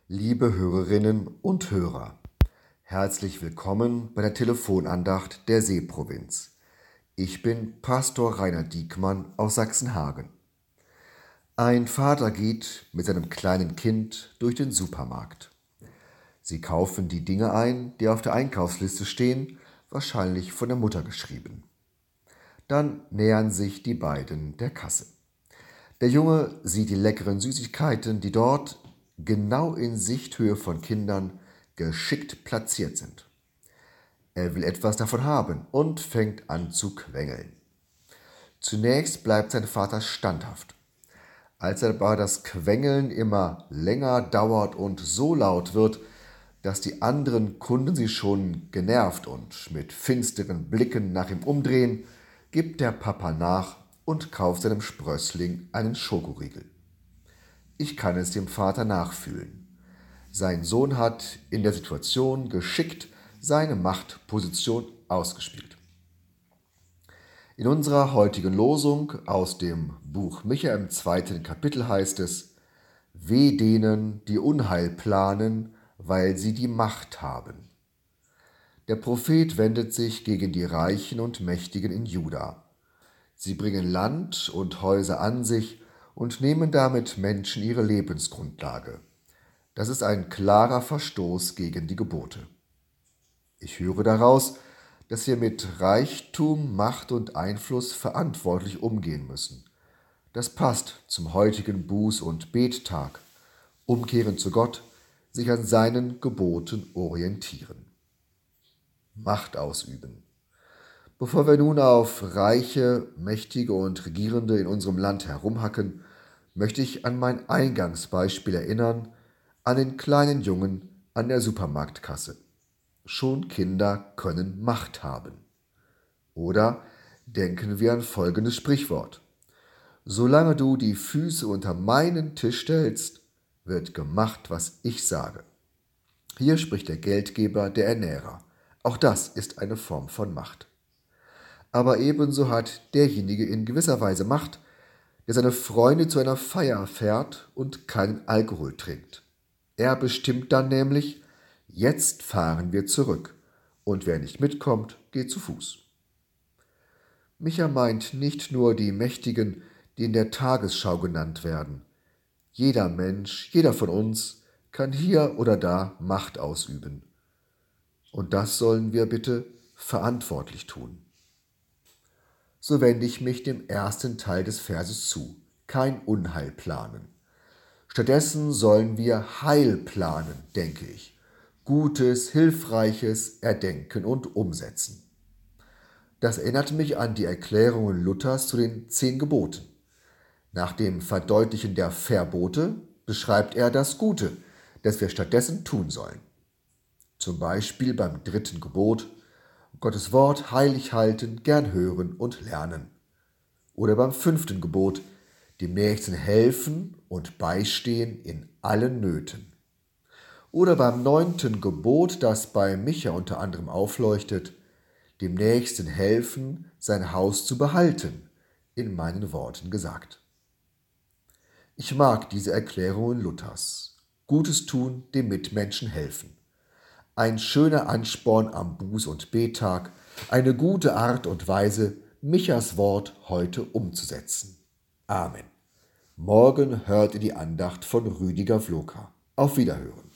Liebe Hörerinnen und Hörer, herzlich willkommen bei der Telefonandacht der Seeprovinz. Ich bin Pastor Rainer Diekmann aus Sachsenhagen. Ein Vater geht mit seinem kleinen Kind durch den Supermarkt. Sie kaufen die Dinge ein, die auf der Einkaufsliste stehen, wahrscheinlich von der Mutter geschrieben. Dann nähern sich die beiden der Kasse. Der Junge sieht die leckeren Süßigkeiten, die dort genau in Sichthöhe von Kindern geschickt platziert sind. Er will etwas davon haben und fängt an zu quengeln. Zunächst bleibt sein Vater standhaft. Als aber das Quengeln immer länger dauert und so laut wird, dass die anderen Kunden sich schon genervt und mit finsteren Blicken nach ihm umdrehen, gibt der Papa nach und kauft seinem Sprössling einen Schokoriegel. Ich kann es dem Vater nachfühlen. Sein Sohn hat in der Situation geschickt seine Machtposition ausgespielt. In unserer heutigen Losung aus dem Buch Micha im 2. Kapitel heißt es: Weh denen, die Unheil planen, weil sie die Macht haben. Der Prophet wendet sich gegen die Reichen und Mächtigen in Juda. Sie bringen Land und Häuser an sich und nehmen damit Menschen ihre Lebensgrundlage. Das ist ein klarer Verstoß gegen die Gebote. Ich höre daraus, dass wir mit Reichtum, Macht und Einfluss verantwortlich umgehen müssen. Das passt zum heutigen Buß- und Bettag. Umkehren zu Gott, sich an seinen Geboten orientieren. Macht ausüben. Bevor wir nun auf Reiche, Mächtige und Regierende in unserem Land herumhacken, möchte ich an mein Eingangsbeispiel erinnern, an den kleinen Jungen an der Supermarktkasse. Schon Kinder können Macht haben. Oder denken wir an folgendes Sprichwort: Solange du die Füße unter meinen Tisch stellst, wird gemacht, was ich sage. Hier spricht der Geldgeber, der Ernährer. Auch das ist eine Form von Macht. Aber ebenso hat derjenige in gewisser Weise Macht, der seine Freunde zu einer Feier fährt und keinen Alkohol trinkt. Er bestimmt dann nämlich: Jetzt fahren wir zurück, und wer nicht mitkommt, geht zu Fuß. Micha meint nicht nur die Mächtigen, die in der Tagesschau genannt werden. Jeder Mensch, jeder von uns kann hier oder da Macht ausüben. Und das sollen wir bitte verantwortlich tun. So wende ich mich dem ersten Teil des Verses zu: Kein Unheil planen. Stattdessen sollen wir Heil planen, denke ich. Gutes, Hilfreiches erdenken und umsetzen. Das erinnert mich an die Erklärungen Luthers zu den 10 Geboten. Nach dem Verdeutlichen der Verbote beschreibt er das Gute, das wir stattdessen tun sollen. Zum Beispiel beim 3. Gebot: Gottes Wort heilig halten, gern hören und lernen. Oder beim 5. Gebot: dem Nächsten helfen und beistehen in allen Nöten. Oder beim 9. Gebot, das bei Micha unter anderem aufleuchtet: dem Nächsten helfen, sein Haus zu behalten, in meinen Worten gesagt. Ich mag diese Erklärungen Luthers. Gutes tun, dem Mitmenschen helfen. Ein schöner Ansporn am Buß- und Bettag, eine gute Art und Weise, Michas Wort heute umzusetzen. Amen. Morgen hört ihr die Andacht von Rüdiger Vloka. Auf Wiederhören.